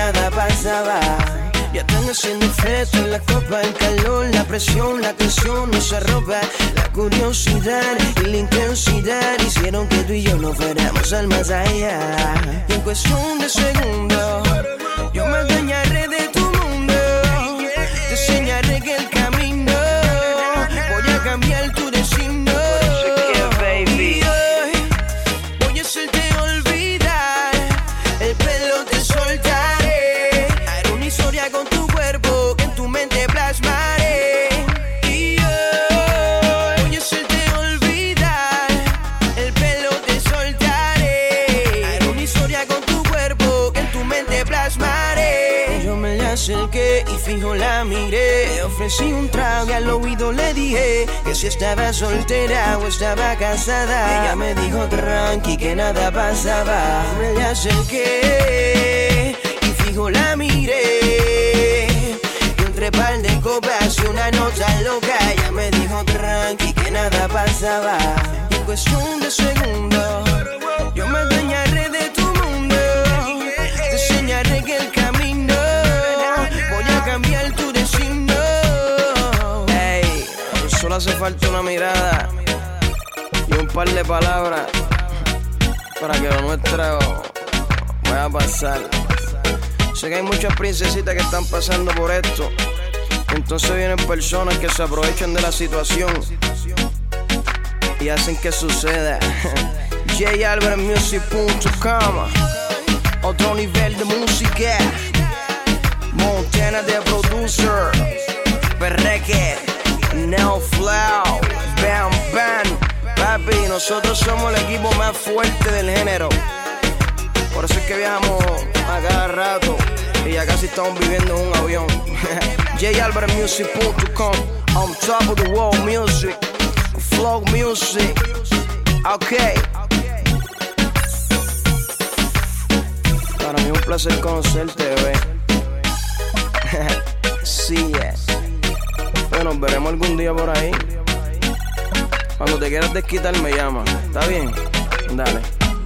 nada pasaba. Ya están haciendo efecto en la copa, el calor, la presión, la tensión nos arroba. La curiosidad y la intensidad hicieron que tú y yo nos fuéramos al más allá. Y en cuestión de segundos, yo me adueñaré de tu mundo. Te enseñaré que el camino, voy a cambiar tu destino. Baby, voy a hacerte olvidar, el pelo te soltaré. Haré una historia con tu cuerpo que en tu mente plasmaré. Y voy a hacerte olvidar, el pelo te soltaré. Haré una historia con tu cuerpo que en tu mente plasmaré. Yo me la acerqué y fijo la miré. Le ofrecí un trago y al oído le dije que si estaba soltera o estaba casada. Ella me dijo tranqui que nada pasaba. Me la acerqué y fijo la miré. Y entre par de copas y una nota loca. Ella me dijo tranqui que nada pasaba. Y en cuestión de segundos, yo me adueñaré de tu mundo. Te enseñaré que el camino, voy a cambiar tu destino. Ey, solo hace falta una mirada y un par de palabras para que lo nuestro vaya a pasar. Sé que hay muchas princesitas que están pasando por esto. Entonces vienen personas que se aprovechan de la situación y hacen que suceda. JAlbertMusic.com, otro nivel de música. Montana de producer, Perreque, Now Flow, Bam Bam. Papi, nosotros somos el equipo más fuerte del género. Por eso es que viajamos a cada rato y ya casi estamos viviendo en un avión. JAlbertMusic.com, on top of the world music, flow music. Okay. Para mí es un placer conocerte, bebé. Sí, bueno, nos veremos algún día por ahí. Cuando te quieras desquitar me llama. ¿Está bien? Dale.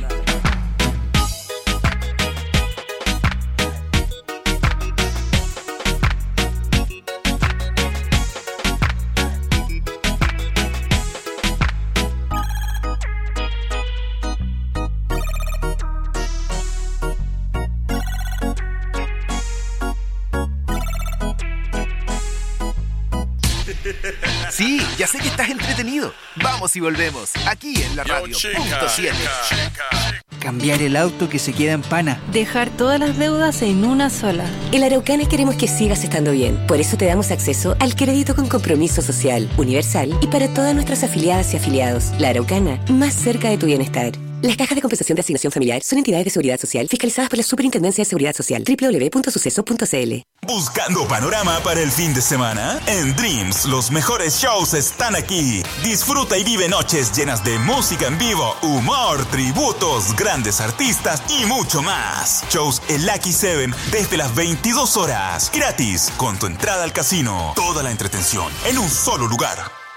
Sí, ya sé que estás entretenido. Vamos y volvemos, aquí en la radio. Punto 7. Cambiar el auto que se queda en pana. Dejar todas las deudas en una sola. En la Araucana queremos que sigas estando bien. Por eso te damos acceso al crédito con compromiso social, universal y para todas nuestras afiliadas y afiliados. La Araucana, más cerca de tu bienestar. Las cajas de compensación de asignación familiar son entidades de seguridad social fiscalizadas por la Superintendencia de Seguridad Social. www.suceso.cl. ¿Buscando panorama para el fin de semana? En Dreams, los mejores shows están aquí. Disfruta y vive noches llenas de música en vivo, humor, tributos, grandes artistas y mucho más. Shows en Lucky 7 desde las 22 horas. Gratis, con tu entrada al casino. Toda la entretención en un solo lugar.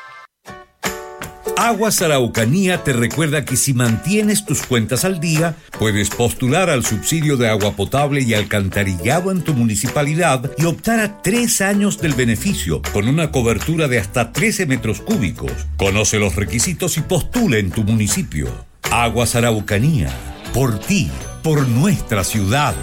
Aguas Araucanía te recuerda que si mantienes tus cuentas al día, puedes postular al subsidio de agua potable y alcantarillado en tu municipalidad y optar a 3 años del beneficio, con una cobertura de hasta 13 metros cúbicos. Conoce los requisitos y postula en tu municipio. Aguas Araucanía, por ti, por nuestra ciudad.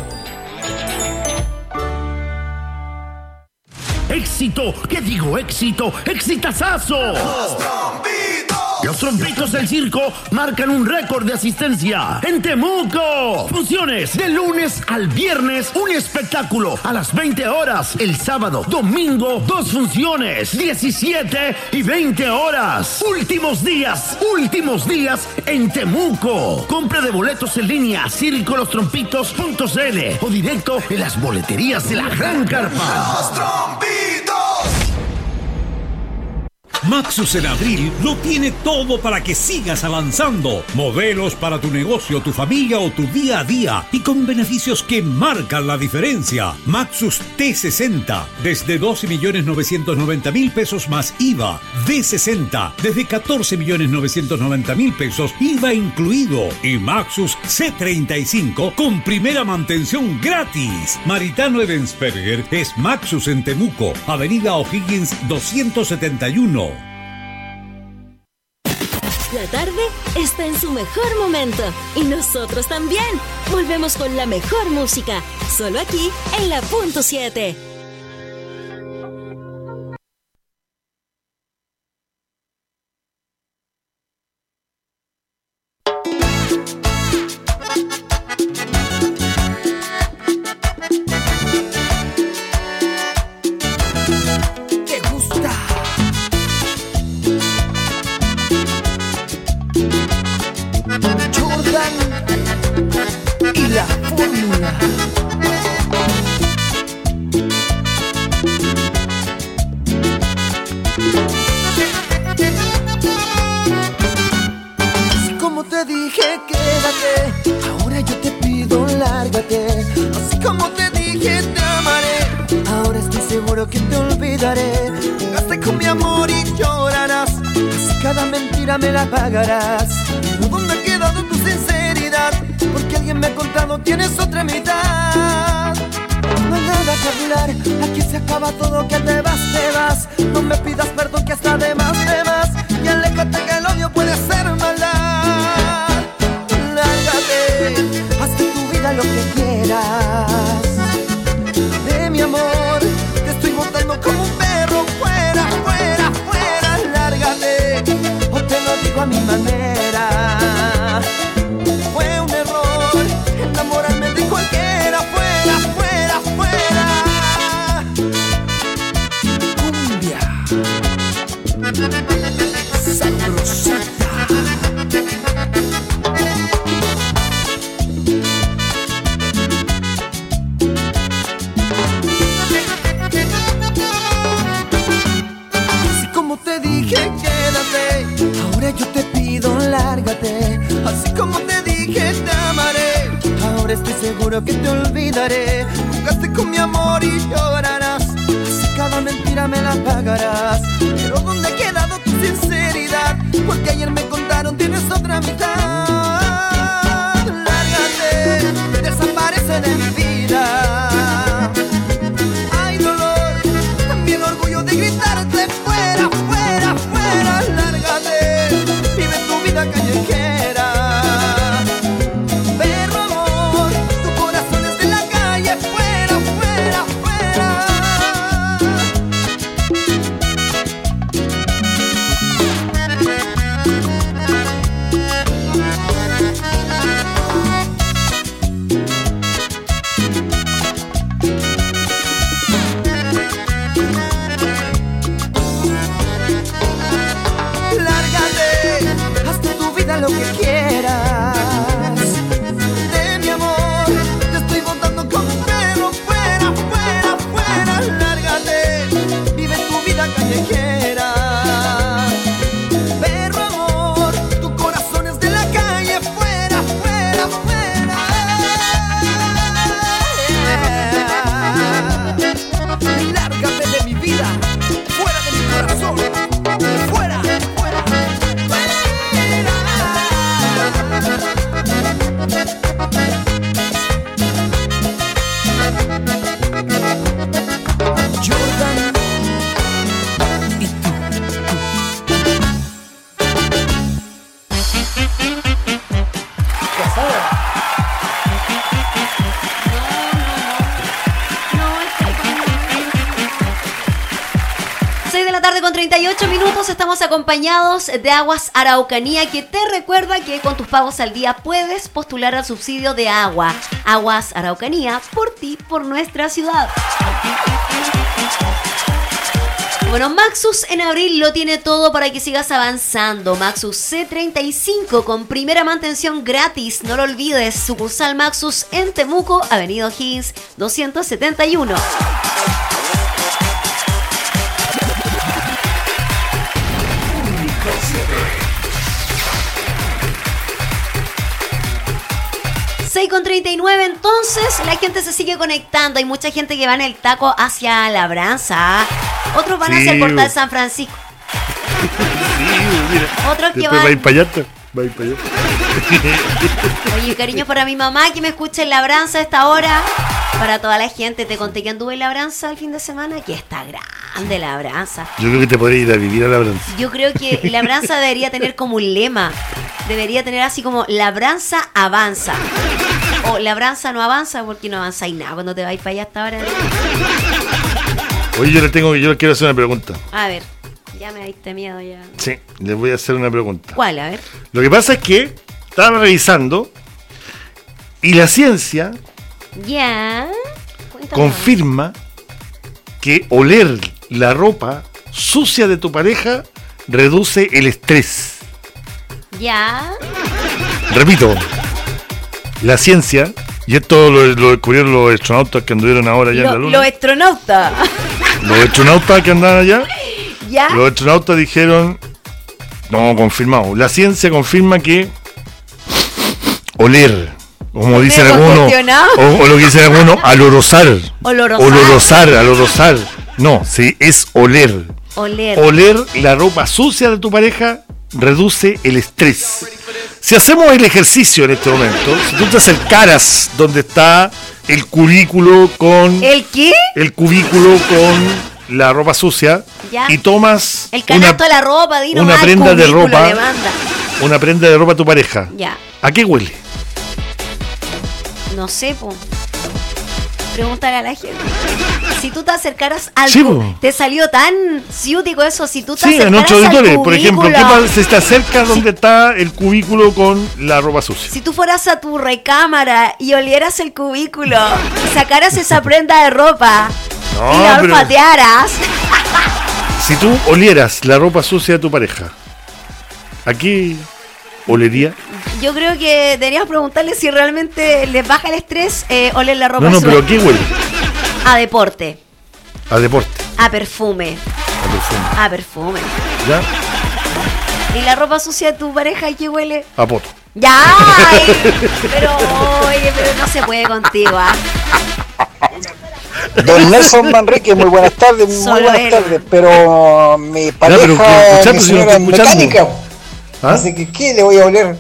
¡Éxito! ¿Qué digo éxito? ¡Exitazazo! Los trompitos del circo marcan un récord de asistencia en Temuco. Funciones de lunes al viernes, un espectáculo a las 20 horas. El sábado, domingo, 2 funciones, 17 y 20 horas. Últimos días en Temuco. Compra de boletos en línea, circolosтрompitos.cl o directo en las boleterías de la Gran Carpa. ¡Los Trompitos! Maxus en abril lo tiene todo para que sigas avanzando. Modelos para tu negocio, tu familia o tu día a día y con beneficios que marcan la diferencia. Maxus T60 desde 12.990.000 pesos más IVA. D60 desde 14.990.000 pesos IVA incluido. Y Maxus C35 con primera mantención gratis. Maritano Edensperger es Maxus en Temuco, Avenida O'Higgins 271. La tarde está en su mejor momento y nosotros también. Volvemos con la mejor música, solo aquí en la Punto 7. Y la fórmula. Así como te dije quédate, ahora yo te pido lárgate. Así como te dije te amaré, ahora estoy seguro que te olvidaré. Jugaste con mi amor y llorarás, así cada mentira me la pagarás. Pero ¿dónde ha quedado tu sinceridad? Porque alguien me ha contado tienes otra mitad. No hay nada que hablar, aquí se acaba todo, que te vas. No me pidas perdón que está de más. Y aléjate que el odio puede ser maldad. Lárgate, haz de tu vida lo que quieras. De mi amor, te estoy botando como un perro. Fuera, fuera, fuera, lárgate. O te lo digo a mi manera. Fue un error enamorarme de cualquiera. Fuera, fuera, fuera. Cumbia sabrosita. Así como te dije quédate, ahora yo te pido lárgate. Así como te dije te amaré, ahora estoy seguro que te olvidaré. Jugaste con mi amor y llorarás, así cada mentira me la pagarás. Pero ¿dónde ha quedado tu sinceridad? Porque ayer me contaron tienes otra mitad. Lárgate, desaparece de mi vida. Hay dolor, también orgullo de gritarte fuera, fuera, fuera. Lárgate, vive tu vida callejera. Perro amor, tu corazón es de la calle. Fuera, fuera, fuera. Lárgate, haz de tu vida lo que quieras. De mi amor, te estoy botando como un perro. Fuera, fuera, fuera. Lárgate, vive tu vida callejera. Perro amor, tu corazón es de la calle. Fuera, fuera, fuera. Lárgate de mi vida, fuera de mi corazón. Fuera, fuera, fuera. Jordan y tú. Casada. 6 de la tarde con 38 minutos, estamos acompañados de Aguas Araucanía, que te recuerda que con tus pagos al día puedes postular al subsidio de agua. Aguas Araucanía, por ti, por nuestra ciudad. Bueno, Maxus en abril lo tiene todo para que sigas avanzando. Maxus C35 con primera mantención gratis. No lo olvides, sucursal Maxus en Temuco, Avenida O'Higgins 271. 6:39, entonces la gente se sigue conectando. Hay mucha gente que va en el taco hacia Labranza. Otros van hacia el Portal San Francisco. Otros que van. Va a ir para allá. Oye, cariño para mi mamá que me escucha en Labranza a esta hora. Para toda la gente, te conté que anduve en Labranza el fin de semana, que está grande Labranza. Yo creo que te podrías ir a vivir a Labranza. Yo creo que Labranza debería tener como un lema. Debería tener así como Labranza avanza. O Labranza no avanza, porque no avanzáis nada cuando te vais para allá hasta ahora. Oye, yo les quiero hacer una pregunta. A ver, ya me diste miedo ya. Sí, les voy a hacer una pregunta. ¿Cuál? A ver. Lo que pasa es que estaba revisando y la ciencia Ya. confirma que oler la ropa sucia de tu pareja reduce el estrés. Ya. Repito, la ciencia, y esto lo descubrieron los astronautas que anduvieron ahora allá en la luna. Los astronautas. Los astronautas que andaban allá, Ya. los astronautas dijeron, no, confirmado, la ciencia confirma que oler, como dicen algunos, o lo que dicen algunos, alorosar. No, sí, es oler. Oler la ropa sucia de tu pareja reduce el estrés. Si hacemos el ejercicio en este momento, si tú te acercaras donde está el cubículo con... ¿El qué? El cubículo con la ropa sucia, ya, y tomas el canasto de la ropa, una prenda de ropa, una prenda de ropa a tu pareja. Ya. ¿A qué huele? No sé, po. Pregúntale a la gente. Si tú te acercaras al te salió tan ciútico eso, si tú te acercaras en 8 auditores, al por ejemplo, ¿qué pasa si te acercas donde está el cubículo con la ropa sucia? Si tú fueras a tu recámara y olieras el cubículo, y sacaras esa prenda de ropa y la olfatearas. Si tú olieras la ropa sucia de tu pareja, ¿a qué olería? Yo creo que deberíamos preguntarle si realmente les baja el estrés oler la ropa sucia. No, pero ¿a qué huele? A deporte. A deporte. A perfume. A perfume. ¿Ya? ¿Y la ropa sucia de tu pareja a qué huele? A poto. ¡Ya! Pero, oye, pero no se puede contigo, ¿ah? Don Nelson Manrique, muy buenas tardes, pero mi pareja, mi señora es mecánica. ¿Ah? Así que, ¿qué le voy a oler?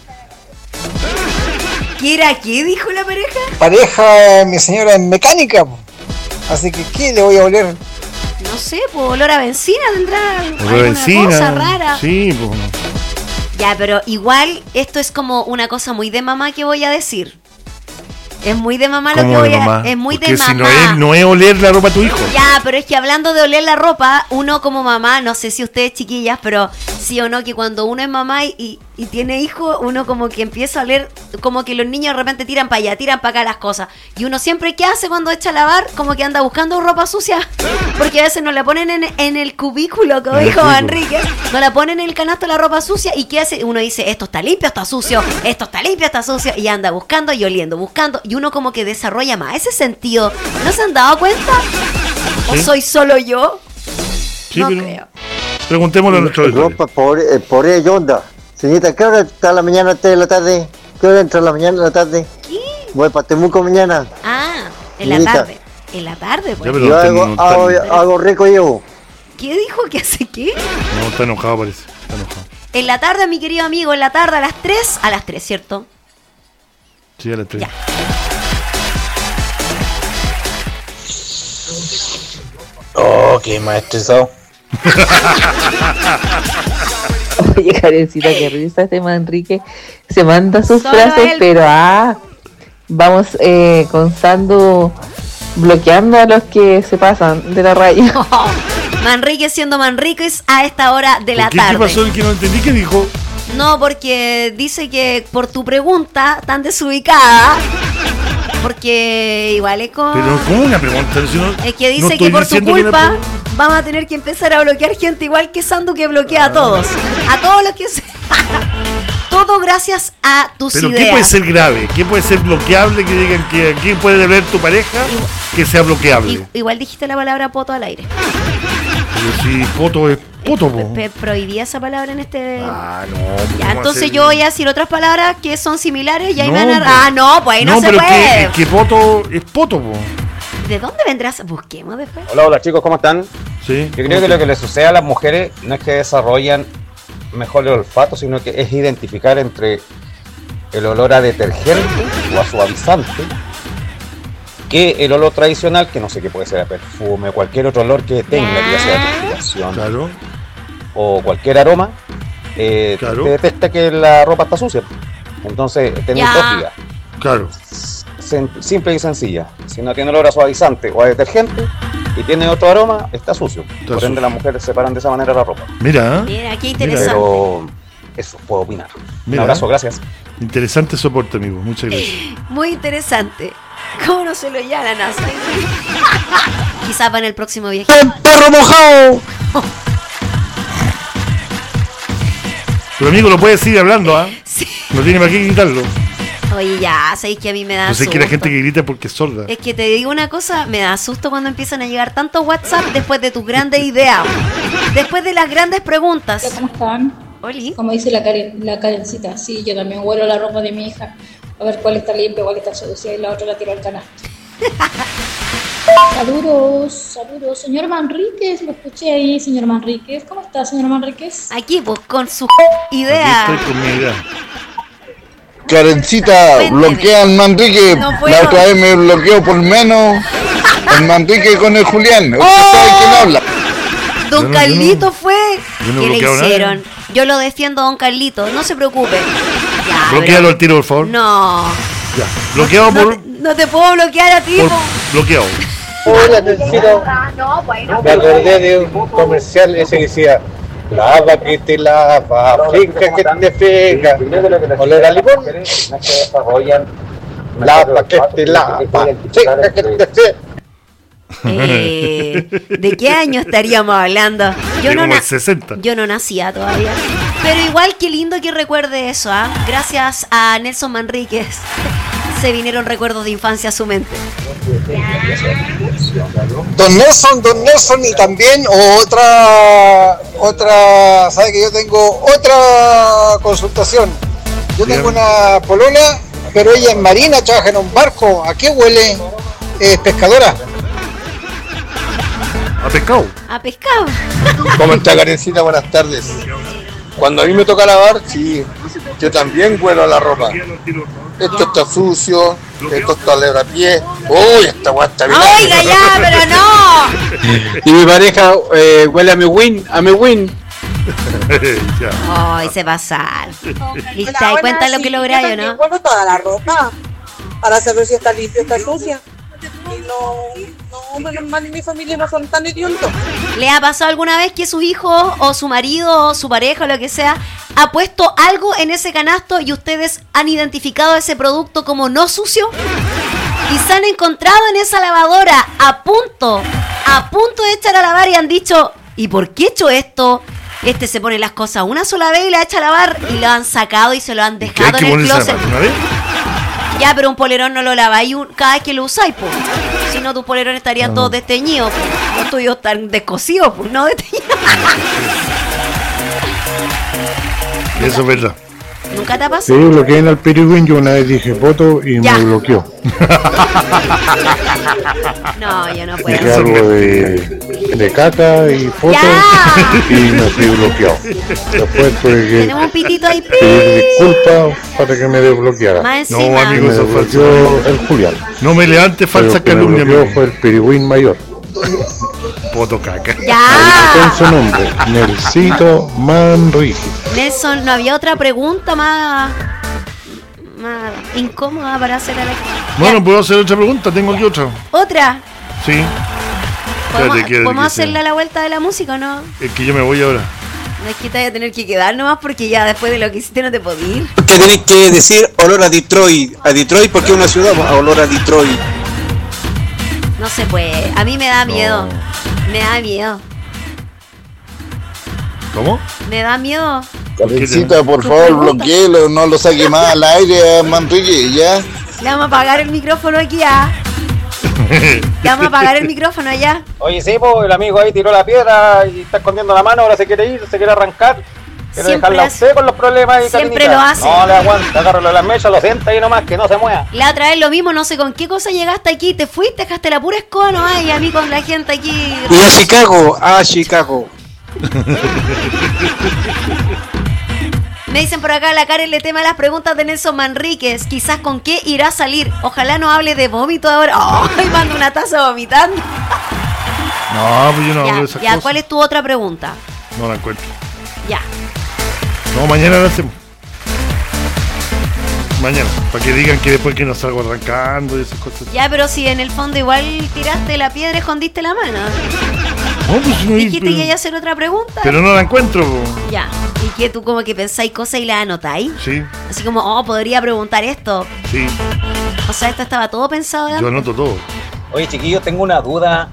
¿Qué era qué, dijo la pareja? Pareja, mi señora es mecánica. Así que, ¿qué le voy a oler? No sé, pues olor a benzina tendrá alguna benzina, cosa rara. Sí, pues. Ya, pero igual esto es como una cosa muy de mamá que voy a decir. Es muy de mamá lo que voy a... Es muy de mamá. Si no es oler la ropa a tu hijo. Ya, pero es que hablando de oler la ropa, uno como mamá, no sé si ustedes chiquillas, pero sí o no, que cuando uno es mamá y tiene hijo, uno como que empieza a oler, como que los niños de repente tiran para allá, tiran para acá las cosas. Y uno siempre, ¿qué hace cuando echa a lavar? Como que anda buscando ropa sucia. Porque a veces no la ponen en el cubículo, como dijo Enrique. No la ponen en el canasto la ropa sucia. ¿Y qué hace? Uno dice, esto está limpio, está sucio. Esto está limpio, está sucio. Y anda buscando y oliendo, buscando. Y uno como que desarrolla más ese sentido. ¿No se han dado cuenta? ¿O soy solo yo? Sí, no pero creo. Preguntémosle a nuestro ropa por ello, onda. Señorita, ¿qué hora está en la mañana, 3 de la tarde? ¿Qué hora entra en la mañana, en la tarde? ¿Qué? Voy para Temuco mañana. Ah, en la tarde. En la tarde, pues. Yo hago rico yo. ¿Qué dijo? ¿Que hace qué? No, está enojado, parece. Está enojado. En la tarde, mi querido amigo, en la tarde a las 3. A las 3, ¿cierto? Sí, a las 3. Ya. Oh, qué más estresado. Oye, Karencita, qué risa este Manrique. Se manda sus Solo frases, él. pero vamos constando, bloqueando a los que se pasan de la raya. Manrique siendo Manríquez a esta hora de la tarde. ¿Qué pasó? El que no entendí, ¿qué dijo? No, porque dice que por tu pregunta tan desubicada, porque igual es como... Pero ¿cómo una pregunta? Si no, es que dice no que por tu diciendo culpa vamos a tener que empezar a bloquear gente igual que Sandu, que bloquea a todos. A todos los que se... Todo gracias a tus ¿Pero ideas. qué puede ser grave? ¿Qué puede ser bloqueable? Que digan que aquí puede ver tu pareja que sea bloqueable. Igual dijiste la palabra poto al aire. Pero si poto es poto, po. Prohibía esa palabra en este. Ah, no. Ya, entonces yo voy a decir otras palabras que son similares y ahí No, me van a. po. Ah, no, pues ahí no se pero puede. que poto es poto, po. ¿De dónde vendrás? Busquemos después. Hola chicos, ¿cómo están? Sí. Yo creo que lo que le sucede a las mujeres no es que desarrollan mejor el olfato, sino que es identificar entre el olor a detergente o a suavizante que el olor tradicional, que no sé qué puede ser, a perfume o cualquier otro olor que tenga, ya sea depilación o cualquier aroma, te detecta que la ropa está sucia. Entonces, tenés dos vías. Claro. Simple y sencilla. Si no tiene olor a suavizante o a detergente y tiene otro aroma, está sucio. Por ende, las mujeres separan de esa manera la ropa. Mira. Mira, qué interesante. Pero eso puedo opinar. Mira. Un abrazo, gracias. Interesante soporte, amigo. Muchas gracias. Muy interesante. ¿Cómo no se lo ya la NASA? Quizás va en el próximo viaje. ¡El perro mojado! Pero amigo, lo puedes seguir hablando, ¿ah? Sí. No tiene para qué gritarlo. Oye, ya, sabéis que a mí me da No sé susto. que la gente que grita porque es sorda. Es que te digo una cosa, me da susto cuando empiezan a llegar tantos WhatsApp después de tus grandes ideas. Después de las grandes preguntas. ¿Cómo están? Oli. Como dice la Karencita, sí, yo también huelo la ropa de mi hija. A ver cuál está limpia, cuál está sucia y la otra la tiro al canasto. Saludos. Señor Manríquez, lo escuché ahí, señor Manríquez. ¿Cómo está, señor Manríquez? Aquí, pues, con su idea. Aquí estoy con mi idea. Karencita, bloquea al Manrique. No La puedo. otra vez me bloqueó por menos el Manrique con el Julián. ¿Usted sabe quién habla? Don Carlito fue. yo no ¿Qué le bloqueo a nadie. hicieron? Yo lo defiendo a Don Carlito, no se preocupe. Ya, Bloquealo al tiro, por favor. No. Ya. Bloqueado No por. no te puedo bloquear a ti, po. Bloqueado. Hola, Tencito. Me acordé de un comercial ese que decía: lava que te lava, finca que te finca. Olor a limón. Lava que te lava, finca que te finca. ¿De qué año estaríamos hablando? De como el 60. Yo no nacía todavía. Pero igual, qué lindo que recuerde eso, ¿ah? Gracias a Nelson Manríquez se vinieron recuerdos de infancia a su mente. Don Nelson, y también otra, sabe que yo tengo otra consultación. Yo tengo una polola, pero ella es marina, trabaja en un barco. ¿A qué huele? Es pescadora. ¿A pescado? A pescado. ¿Cómo está, Karencita? Buenas tardes. Cuando a mí me toca lavar, sí, yo también huelo a la ropa. Esto está sucio, esto está a pie. ¡Uy, esta guay está bien! ¡Oiga ya, pero no! Y mi pareja huele a mi win, Ay, se pasaron. ¿Lista? ¿Y cuenta lo que lográis o no? Bueno, toda la ropa para saber si está limpia o está sucia. Y no, menos mal, mi familia no son tan idiotas. ¿Le ha pasado alguna vez que su hijo o su marido o su pareja o lo que sea ha puesto algo en ese canasto y ustedes han identificado ese producto como no sucio? Y se han encontrado en esa lavadora a punto de echar a lavar y han dicho: ¿y por qué he hecho esto? Este se pone las cosas una sola vez y la echa a lavar y lo han sacado y se lo han dejado en el closet. Ya, pero un polerón no lo laváis cada vez que lo usáis, pues. Si no, tus polerones estarían todos desteñidos, pues. Los tuyos están descosidos, pues, no desteñidos. Eso es verdad. ¿Nunca te ha Sí, pasado? bloqueé al Pirigüín. Yo una vez dije voto y Ya. me bloqueó. No, yo no Dije puedo. algo de caca y foto y me fui bloqueado. Después tuve que Tenemos un pitito ahí. pedir disculpas para que me desbloqueara. Más encima. No, amigo, me eso es falso. desbloqueó el Julián. No me levantes falsa Pero que me calumnia, bloqueó amigo. fue el Pirigüín mayor. Poto caca. Con su nombre, Nelsito Manrique. Nelson, ¿no había otra pregunta más incómoda para hacer a la... Bueno, puedo hacer otra pregunta. Tengo aquí otra. ¿Otra? Sí. Espérate, ¿qué- ¿Podemos qué hacerle sea? a la vuelta de la música o no? Es que yo me voy ahora. No es que te vaya a tener que quedar nomás porque ya después de lo que hiciste no te podía ir. Que tenéis que decir olor a Detroit. A Detroit porque es una ciudad, a olor a Detroit. No se puede. A mí me da miedo. Me da miedo. ¿Cómo? Me da miedo. Karencita, por favor, bloqueelo, no lo saque más al aire a Manrique, ¿ya? Le vamos a apagar el micrófono aquí a... Te vamos a apagar el micrófono allá. Oye, sí, pues el amigo ahí tiró la piedra y está escondiendo la mano, ahora se quiere ir, se quiere arrancar. Quiere dejarla a usted con los problemas ahí, siempre Carinita. lo hace. No le aguanta, agárralo de las mechas, lo sienta ahí nomás, que no se mueva. La otra vez lo mismo, no sé con qué cosa llegaste aquí, te fuiste, dejaste la pura escoba nomás, y a mí con la gente aquí. Y a Chicago. Me dicen por acá, la Karen le tema las preguntas de Nelson Manríquez. Quizás con qué irá a salir. Ojalá no hable de vómito ahora. ¡Ay, mando una taza vomitando! No, pues yo no hablo de esas ya, cosas. ¿cuál es tu otra pregunta? No la encuentro. Ya. No, mañana la hacemos. Mañana, para que digan que después que no salgo arrancando y esas cosas. Ya, pero si en el fondo igual tiraste la piedra y escondiste la mano. No, pues no. Dijiste que iba a hacer otra pregunta. Pero no la encuentro. Ya. ¿Y que tú como que pensáis cosas y las anotáis? Sí. Así como, podría preguntar esto. Sí. O sea, esto estaba todo pensado de Yo antes. anoto todo. Oye, chiquillos, tengo una duda.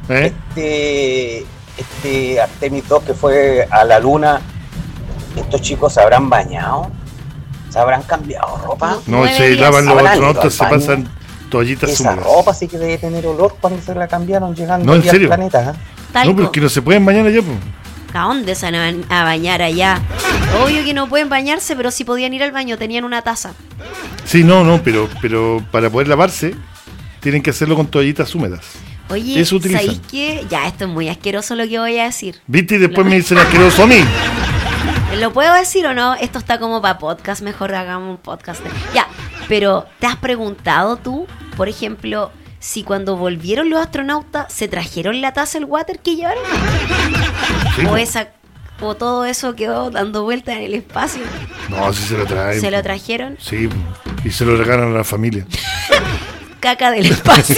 Artemis 2 que fue a la luna, ¿estos chicos se habrán bañado? ¿Se habrán cambiado ropa? No, se lavan los astronautas, se pasan toallitas Esa húmedas. ropa sí que debe tener olor cuando se la cambiaron llegando No, ¿en aquí al serio? planeta. No, pero es que no se pueden bañar allá, pues. ¿A dónde se van a bañar allá? Obvio que no pueden bañarse, pero sí podían ir al baño, tenían una taza. Sí, no, pero para poder lavarse tienen que hacerlo con toallitas húmedas. Oye, Eso utilizan. ¿sabéis qué? Ya, esto es muy asqueroso lo que voy a decir. ¿Viste? Y después me dicen asqueroso a mí. ¿Lo puedo decir o no? Esto está como para podcast, mejor hagamos un podcast. Ya, pero ¿te has preguntado tú, por ejemplo, si cuando volvieron los astronautas se trajeron la taza, el water que llevaron? Sí. O todo eso quedó dando vueltas en el espacio. No, sí se lo traen. ¿Se lo trajeron? Sí, y se lo regalan a la familia. Caca del espacio.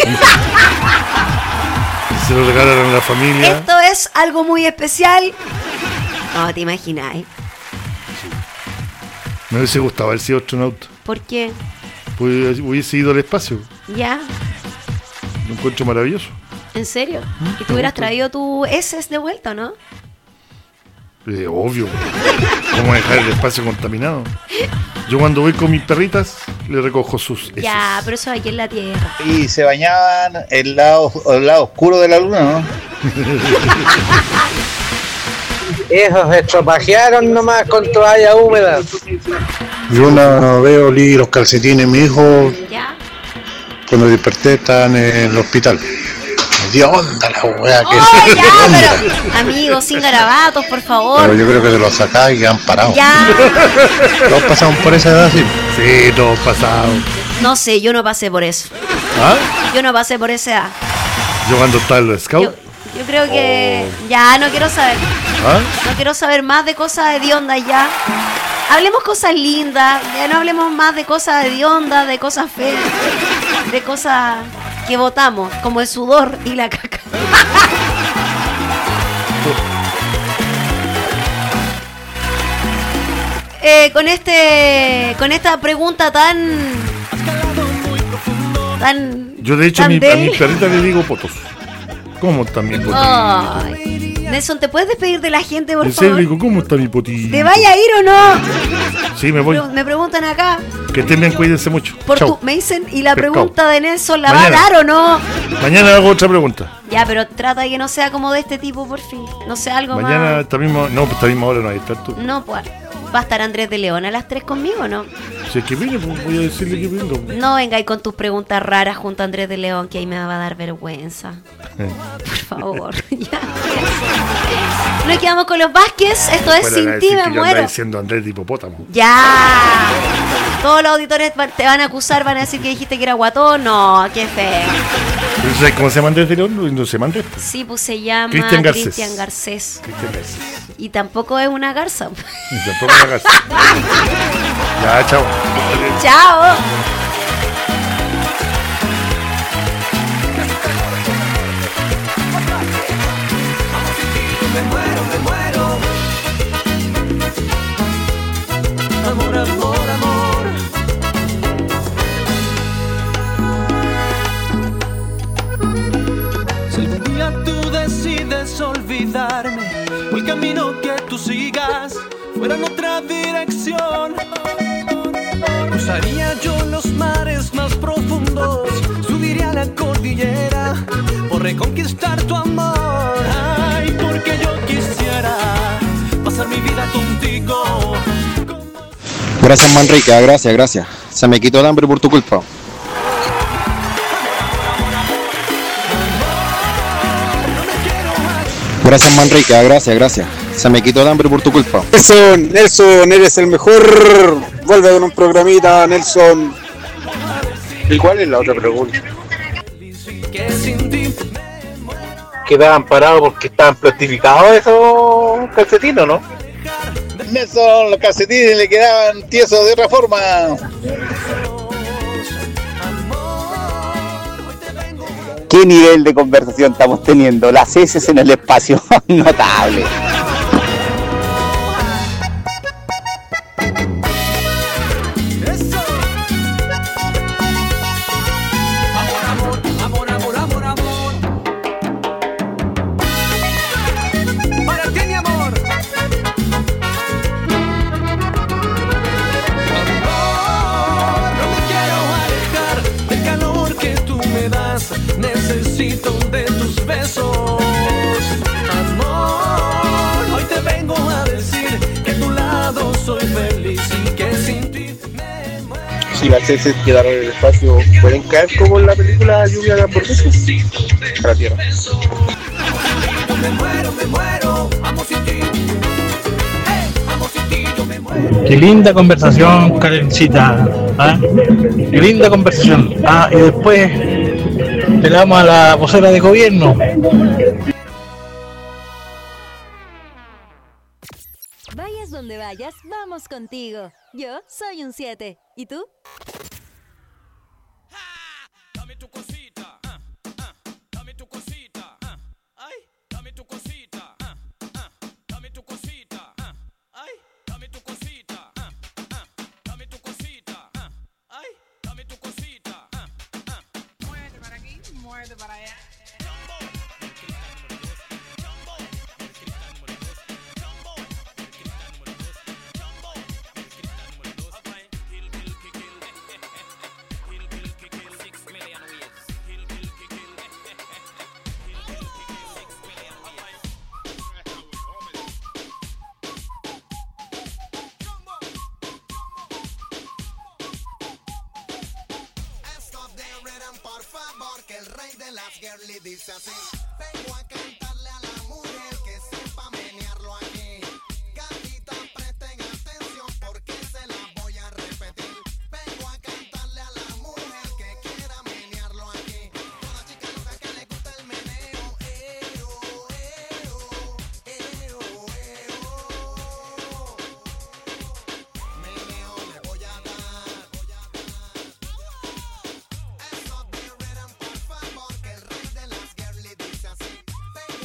Se lo regalan a la familia. Esto es algo muy especial. No, te imagináis. Me hubiese gustado haber sido astronauta. ¿Por qué? Pues hubiese ido al espacio. Ya. Lo encuentro maravilloso. ¿En serio? ¿Y tú hubieras traído tu heces de vuelta, no? Obvio. ¿Cómo dejar el espacio contaminado? Yo cuando voy con mis perritas le recojo sus heces. Ya, pero eso aquí en la Tierra. Y se bañaban el lado oscuro de la luna, ¿no? Esos se estropajearon nomás con toalla húmeda. Yo una vez olí los calcetines de mi hijo. ¿Ya? Cuando desperté estaban en el hospital. Me dio onda la weá. ¡Oh, ya! Pero, amigos, sin garabatos, por favor. Pero yo creo que se los sacaba y quedan parados. ¡Ya! ¿Todos pasamos por esa edad, sí? Sí, todos pasamos. No sé, yo no pasé por eso. ¿Ah? Yo no pasé por esa edad. Yo cuando estaba en los scouts. Yo creo que... Ya, no quiero saber. ¿Ah? No quiero saber más de cosas hediondas ya. Hablemos cosas lindas. Ya no hablemos más de cosas hediondas, de cosas feas. De cosas que votamos, como el sudor y la caca. Con esta pregunta tan... Yo de hecho a mi perrita le digo potos. ¿Cómo está mi potito? Ay. Nelson, ¿te puedes despedir de la gente, por En serio, favor? digo, ¿cómo está mi potito? ¿Te vaya a ir o no? Sí, me voy. Me preguntan acá. Que estén bien, cuídense mucho. Chau. Me dicen, ¿y la Pescado. pregunta de Nelson la Mañana. va a dar o no? Mañana hago otra pregunta. Ya, pero trata de que no sea como de este tipo, por fin. No sea algo Mañana, más... esta misma hora no hay estar tú. No, pues. ¿Va a estar Andrés de León a las 3 conmigo o no? Si es que viene, pues voy a decirle que vengo. No venga ahí con tus preguntas raras junto a Andrés de León, que ahí me va a dar vergüenza. Por favor, ya. Nos quedamos con los Vázquez. Esto es Sin Ti Me Muero. Diciendo Andrés de hipopótamo. Ya. Todos los auditores te van a acusar, van a decir que dijiste que era guatón. No, qué feo. ¿Sabes cómo se llama Andrés de León? ¿No se llama Andrés? Sí, pues se llama Cristian Garcés. Cristian Garcés. Cristian Garcés. Y tampoco es una garza. Y tampoco es una garza. Ya, chao. Chao. Me muero. Amor, amor, amor. Si algún día tú decides olvidarme, o el camino que tú sigas fuera en otra dirección, cruzaría yo los mares más profundos, subiría la cordillera reconquistar tu amor. Ay, porque yo quisiera pasar mi vida contigo. Gracias, Manrique, gracias. Se me quitó el hambre por tu culpa. Gracias, Manrique, gracias. Se me quitó el hambre por tu culpa. Nelson, eres el mejor. Vuelve con un programita, Nelson. ¿Y cuál es la otra pregunta? Quedaban parados porque estaban plastificados esos calcetines, ¿no? Nelson, los calcetines le quedaban tiesos de otra forma. ¿Qué nivel de conversación estamos teniendo? Las heces en el espacio, notable. Necesito de tus besos, amor. Hoy te vengo a decir que a tu lado soy feliz y que sin ti me muero. Si las heces quedaron en el espacio, ¿pueden caer como en la película Lluvia de hamburguesas? A la tierra. Me muero, amo sin ti. Amo sin ti, yo me muero. Qué linda conversación, Karencita. Qué linda conversación. Y después le damos a la vocera de gobierno. Vayas donde vayas, vamos contigo. Yo soy un 7. ¿Y tú? Dame tu cosita, dame tu cosita, ay, dame tu cosita, dame tu cosita, ay, dame tu cosita, dame tu cosita, ay, dame tu cosita. Muévete para aquí, muévete para allá. Dice así, vengo a cantarle a la mujer que sepa menearlo aquí. Gatita, presten atención porque se la voy a repetir. Vengo a cantarle a la mujer que quiera menearlo aquí. Toda chica loca que le gusta el meneo. Meneo le voy a dar. Eso de rhythm, por favor, que el rey de las girly dice así.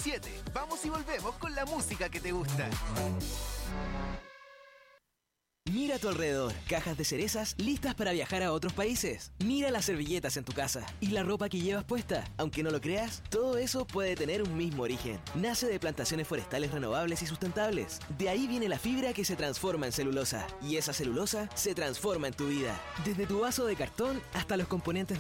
100.7. Vamos y volvemos con la música que te gusta. Mira a tu alrededor, cajas de cerezas listas para viajar a otros países. Mira las servilletas en tu casa y la ropa que llevas puesta. Aunque no lo creas, todo eso puede tener un mismo origen. Nace de plantaciones forestales renovables y sustentables. De ahí viene la fibra que se transforma en celulosa. Y esa celulosa se transforma en tu vida. Desde tu vaso de cartón hasta los componentes